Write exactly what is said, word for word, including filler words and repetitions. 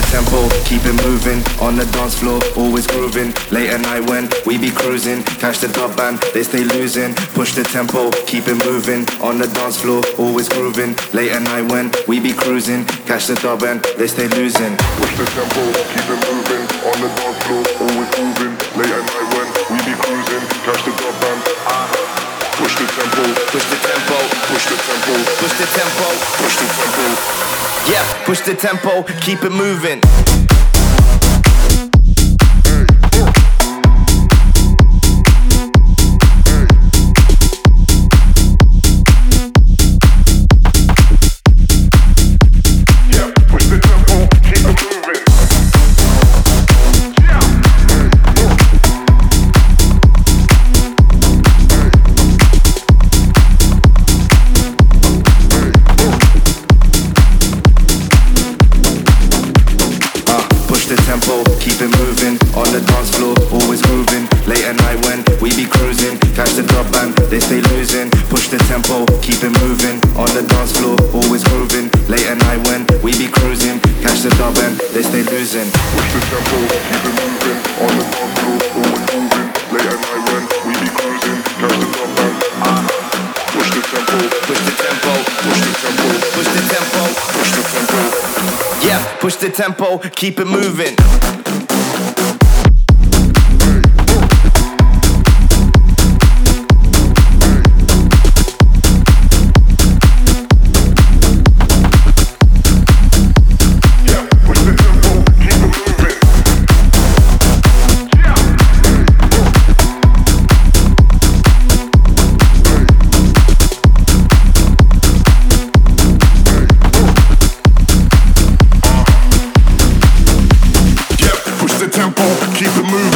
tempo, keep it moving. On the dance floor, always grooving. Late at night when we be cruising. Catch the dub band, they stay losing. Push the tempo, keep it moving. On the dance floor, always grooving. Late at night when we be cruising. Catch the dub band, they stay losing. Push the tempo, keep it moving. On the dance floor, always grooving. Late at night when we be cruising. Catch the dub band. Push the tempo, push the tempo, push the tempo, push the tempo, push the tempo. Yeah, push the tempo, keep it moving. Keep it moving, on the dance floor, always grooving. Late at night when we be cruising. Catch the dub band, they stay losing. Push the tempo, keep it moving. On the dance floor, always grooving. Late at night when we be cruising. Catch the dub band, they stay losing. Push the tempo, keep it moving. On the dance floor, always grooving. Late at night when we be cruising. Catch the dub band. Push the tempo, push the tempo, push the tempo, push the tempo, push the tempo. Yeah, push the tempo, keep it moving. Keep it moving.